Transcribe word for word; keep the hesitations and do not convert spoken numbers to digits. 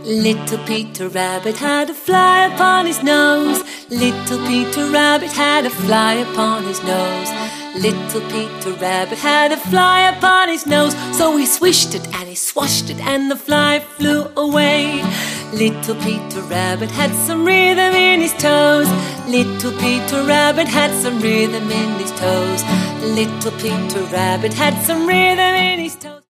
Little Peter Rabbit had a fly upon his nose. Little Peter Rabbit had a fly upon his nose. Little Peter Rabbit had a fly upon his nose. So he swished it and he swashed it and the fly flew away. Little Peter Rabbit had some rhythm in his toes. Little Peter Rabbit had some rhythm in his toes. Little Peter Rabbit had some rhythm in his toes.